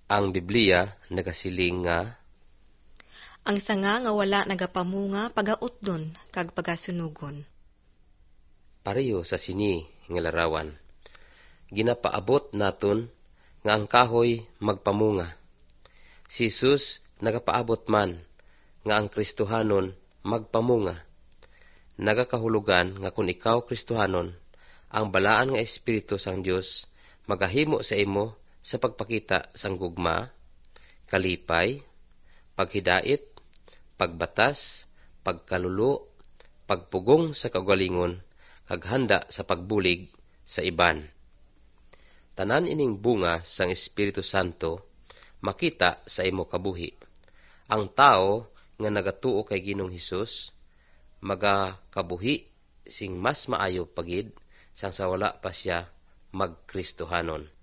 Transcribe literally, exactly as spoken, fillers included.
Ang Biblia nagasiling nga, ang sanga nga wala nagapamunga pagautdon kag pagasunugon. pareho sa sini nga larawan. Ginapaabot naton nga ang kahoy magpamunga. Si Jesus nagapaabot man nga ang Kristohanon magpamunga. Nagakahulugan nga kung ikaw Kristohanon, ang balaan nga Espiritu sang Dios magahimo sa imo sa pagpakita sang gugma, kalipay, paghidait, pagbatas, pagkalulo, pagpugong sa kagalingon, kag handa sa pagbulig sa iban. Tanan ining bunga sang Espiritu Santo makita sa imo kabuhi. Ang tao nga nagatuo kay Ginoong Hesus magakabuhi sing mas maayo pagid sang sa wala pa siya magkristohanon.